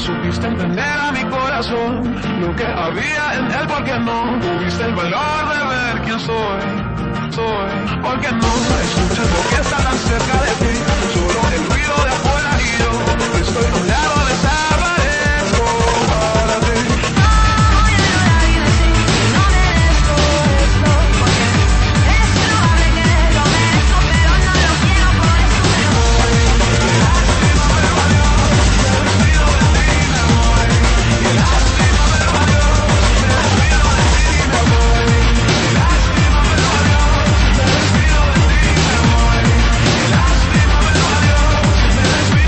supiste entender a mi corazón lo que había en él, porque no tuviste el valor de ver quién soy, porque no escuchas lo que está tan cerca de ti, solo el ruido de afuera y yo estoy a un lado, desaparezco para ti. No voy a llorar y decir que no merezco esto, porque es probable que lo merezco, pero no lo quiero, por eso me voy. Lástima, pero adiós, me despido de ti, me voy. Y lástima, pero adiós, me despido de ti, me voy. Lástima, pero adiós, me despido de ti, me voy. Y lástima, pero adiós, me despido.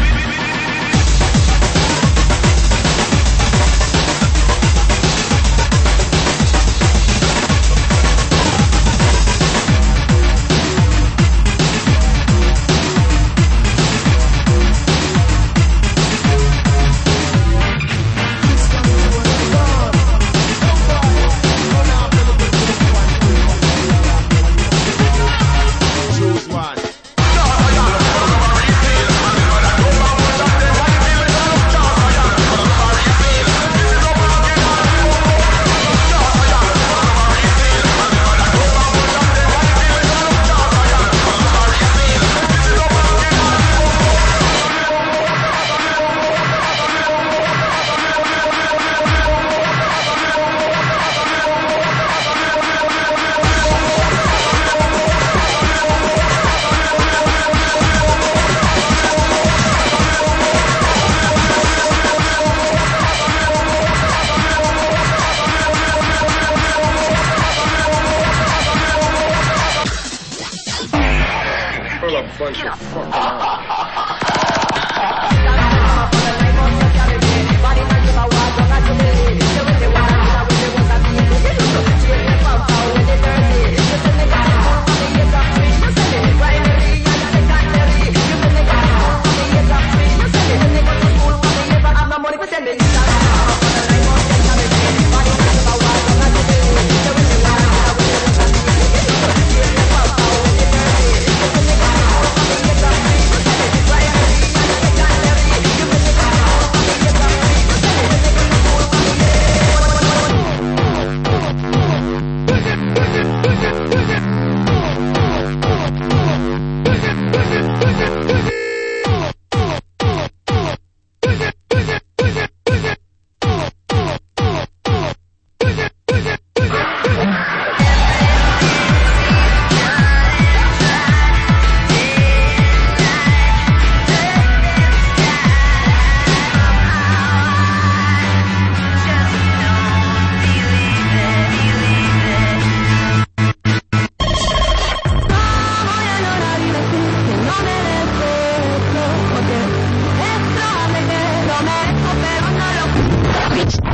Bitch.